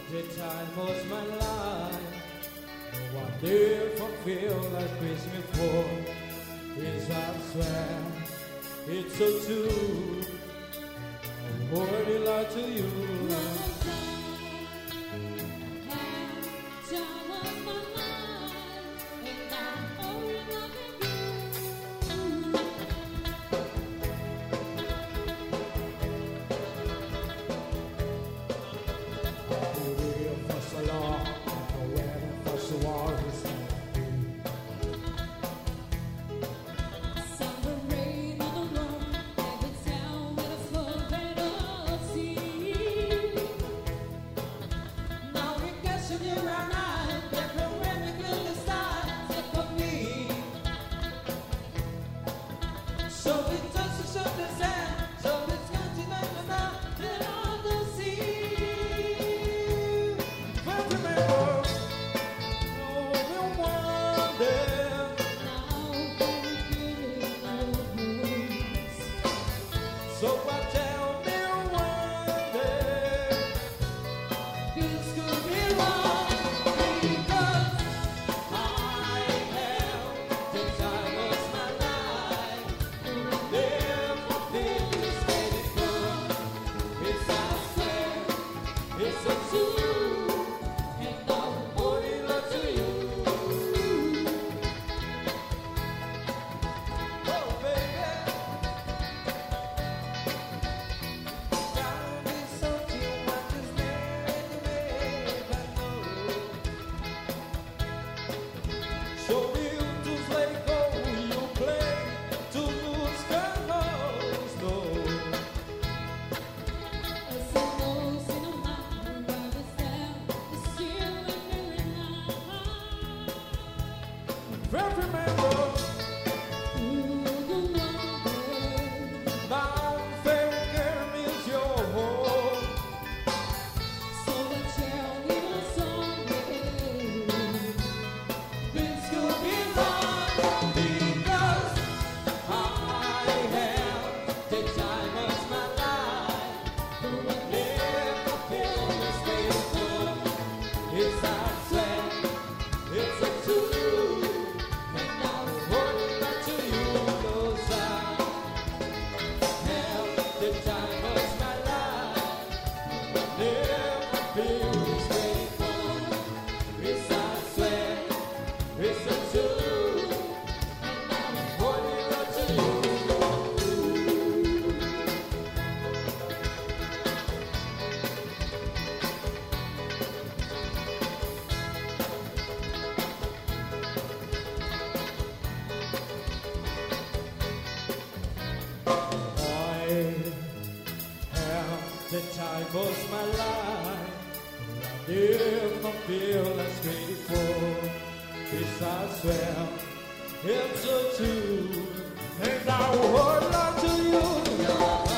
the time of my life. No one ever feel like this before. Yes, I swear it's so true. I already lied to you. The time was my life. I never feel as grateful. Yes, I swear it's so true, and I would lie to you.